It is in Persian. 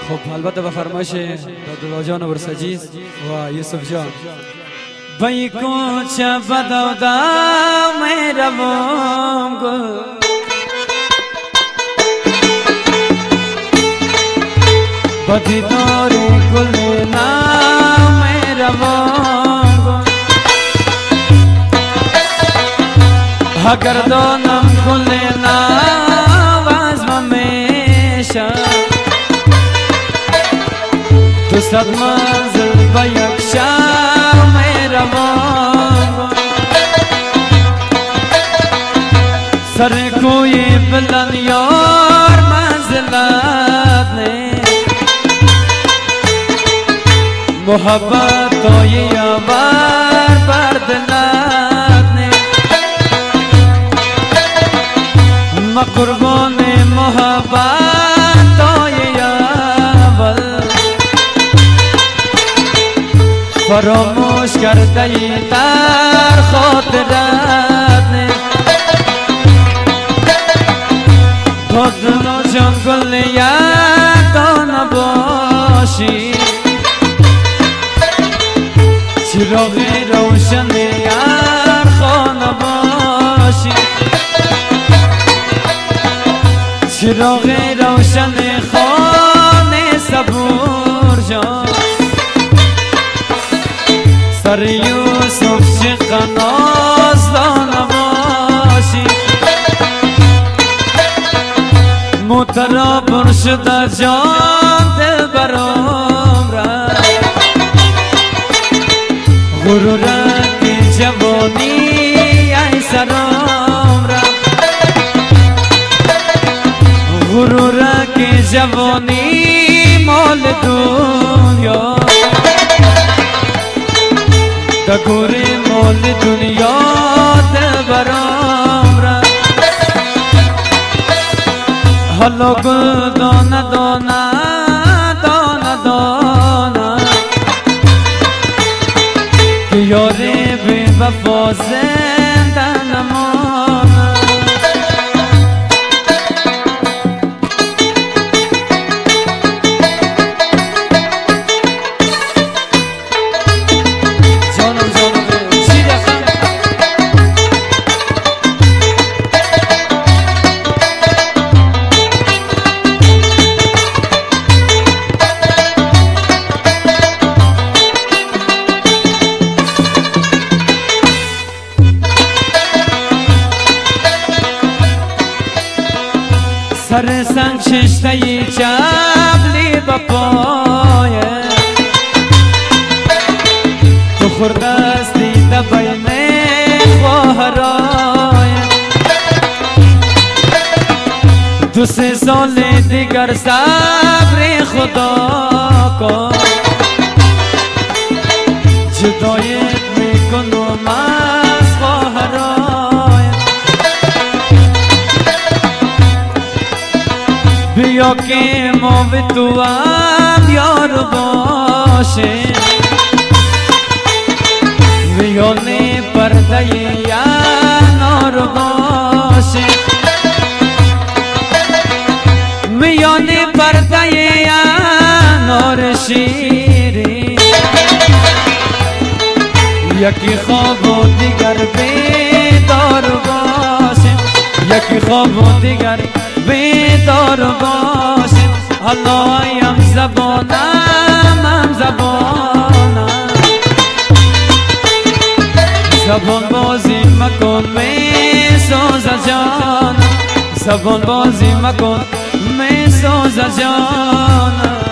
خب البته به فرمایش دادولا جان و برسجیز و یوسف جان بی کوچه بدودا می روم گل بدی داری گل نام می روم گل اگر دانم گل نام از ممیشه تو صد منزل به یک شب می روم سر کوی بلند یار منزلت نه محبت توی یاور بردلت نه ما قربان محبت توی یاور فراموش کرده ای در خاطرت نه دادولا جان گل یک دانه باشی چراغ روشن هر خانه باشی چراغ روشن خانه صبور جان سر یوسف چقدر نازدانه باشی موترا پر شده جان دل برام را غرورت جوانی ای سرام را غرورت جوانی مال دنیا دگوری مال دنیا دل برام را حالا گل دانه دانه دانه دانه که یاری بی وفا زنده نمانه سر سنگ ششته ی جبلی بپایه تو خوردستی دبین خواهرایه 2-3 سال دیگر صبر خدا کن جدایت میکنم از خواهرایه بیا که ما و تو هم یار باشیم میان پرده یار باشیم میان پرده یار شیرین یکی خواب و دیگر بیدار باشیم یکی خواب و دیگر بیدار باشیم الله هم زبانم هم زبانم زبان بازی مکن می سوز جانم زبان بازی مکن می سوز جانم